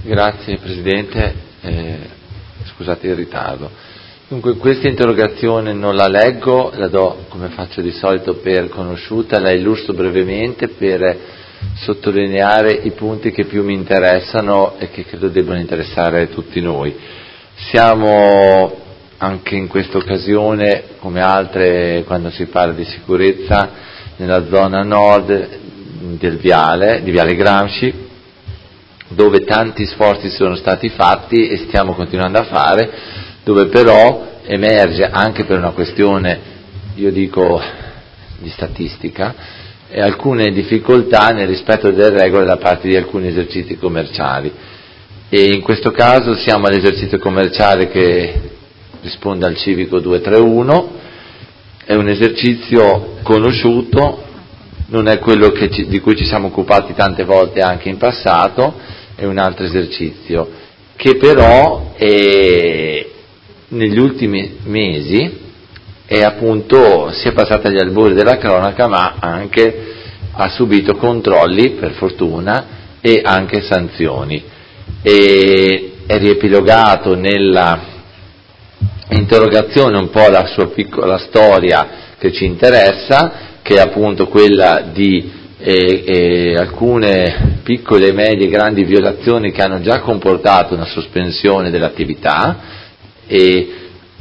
Grazie Presidente, scusate il ritardo. Dunque questa interrogazione non la leggo, la do come faccio di solito per conosciuta, la illustro brevemente per sottolineare i punti che più mi interessano e che credo debbano interessare tutti noi. Siamo anche in questa occasione, come altre quando si parla di sicurezza, nella zona nord di Viale Gramsci, dove tanti sforzi sono stati fatti e stiamo continuando a fare, dove però emerge anche per una questione, io dico, di statistica, alcune difficoltà nel rispetto delle regole da parte di alcuni esercizi commerciali. E in questo caso siamo all'esercizio commerciale che risponde al civico 231, è un esercizio conosciuto, non è quello di cui ci siamo occupati tante volte anche in passato, è un altro esercizio che però negli ultimi mesi appunto si è passato agli albori della cronaca, ma anche ha subito controlli, per fortuna, e anche sanzioni. E è riepilogato nella interrogazione un po' la sua piccola storia che ci interessa, che è appunto quella di alcune piccole, medie e grandi violazioni che hanno già comportato una sospensione dell'attività e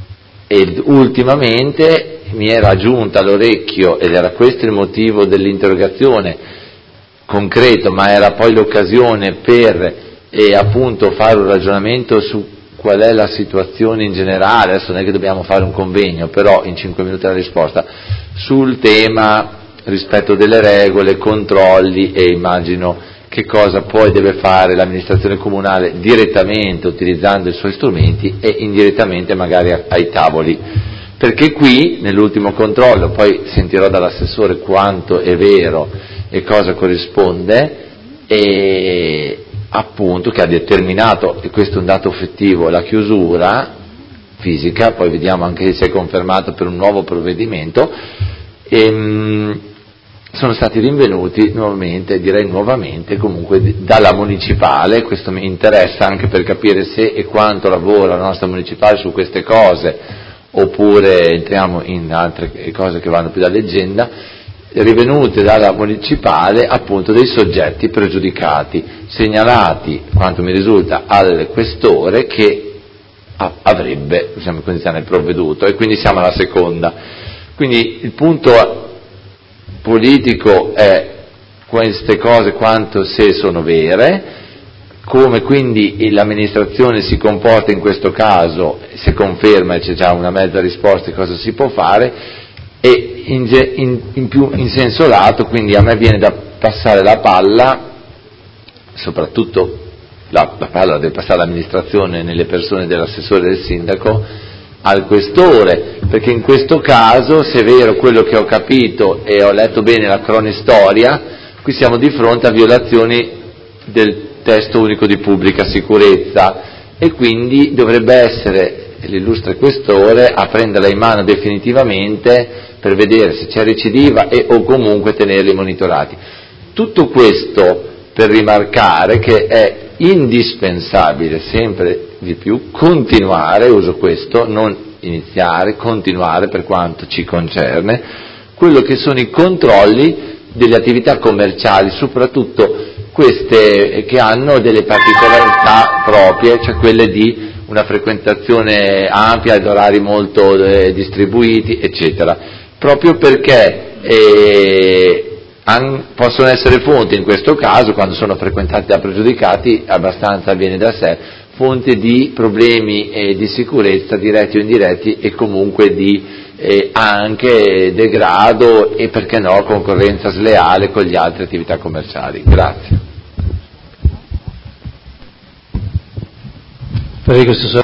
ultimamente mi era giunta all'orecchio, ed era questo il motivo dell'interrogazione concreto, ma era poi l'occasione per appunto fare un ragionamento su qual è la situazione in generale. Adesso non è che dobbiamo fare un convegno, però in 5 minuti la risposta sul tema rispetto delle regole, controlli, e immagino che cosa poi deve fare l'amministrazione comunale direttamente utilizzando i suoi strumenti e indirettamente magari ai tavoli. Perché qui nell'ultimo controllo, poi sentirò dall'assessore quanto è vero e cosa corrisponde, e appunto che ha determinato, e questo è un dato effettivo, la chiusura fisica, poi vediamo anche se è confermato per un nuovo provvedimento, sono stati rinvenuti nuovamente comunque dalla municipale. Questo mi interessa anche per capire se e quanto lavora la nostra municipale su queste cose, oppure entriamo in altre cose che vanno più da leggenda. Rivenute dalla municipale appunto dei soggetti pregiudicati, segnalati, quanto mi risulta, al questore che avrebbe, in condizione, provveduto, e quindi siamo alla seconda. Quindi il punto politico è queste cose quanto se sono vere, come quindi l'amministrazione si comporta in questo caso, se conferma e c'è già una mezza risposta cosa si può fare, e in senso lato, quindi a me viene da passare la palla, soprattutto la palla deve passare all'amministrazione nelle persone dell'assessore e del sindaco, al questore, perché in questo caso, se è vero quello che ho capito e ho letto bene la cronistoria, qui siamo di fronte a violazioni del testo unico di pubblica sicurezza, e quindi dovrebbe essere l'illustre questore a prenderla in mano definitivamente per vedere se c'è recidiva o comunque tenerli monitorati. Tutto questo per rimarcare che è indispensabile sempre di più continuare, uso questo, non iniziare, continuare per quanto ci concerne, quello che sono i controlli delle attività commerciali, soprattutto queste che hanno delle particolarità proprie, cioè quelle di una frequentazione ampia ad orari molto distribuiti, eccetera, proprio perché possono essere fonti, in questo caso, quando sono frequentati da pregiudicati, abbastanza viene da sé, fonte di problemi di sicurezza diretti o indiretti, e comunque di anche degrado e, perché no, concorrenza sleale con le altre attività commerciali. Grazie. Prego,